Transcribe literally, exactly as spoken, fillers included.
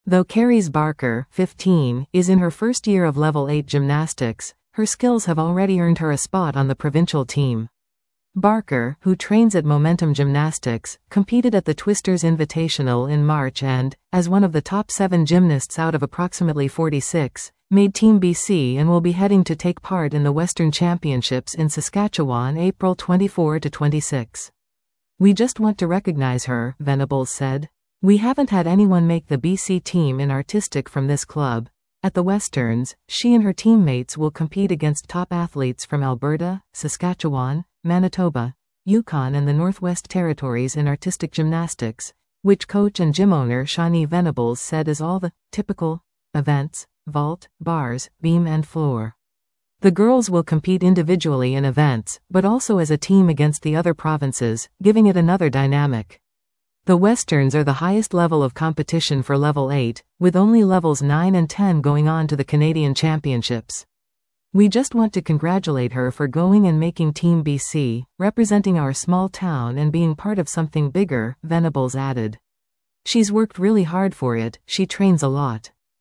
Though Carries Barker, fifteen, is in her first year of Level eight gymnastics, her skills have already earned her a spot on the provincial team. Barker, who trains at Momentum Gymnastics, competed at the Twisters Invitational in March and, as one of the top seven gymnasts out of approximately forty-six, made Team B C and will be heading to take part in the Western Championships in Saskatchewan April twenty-fourth to twenty-sixth. "We just want to recognize her," Venables said. "We haven't had anyone make the B C team in artistic from this club." At the Westerns, she and her teammates will compete against top athletes from Alberta, Saskatchewan, Manitoba, Yukon and the Northwest Territories in artistic gymnastics, which coach and gym owner Shawnee Venables said is all the typical events: vault, bars, beam and floor. The girls will compete individually in events, but also as a team against the other provinces, giving it another dynamic. The Westerns are the highest level of competition for Level eight, with only Levels nine and ten going on to the Canadian Championships. "We just want to congratulate her for going and making Team B C, representing our small town and being part of something bigger," Venables added. "She's worked really hard for it, she trains a lot.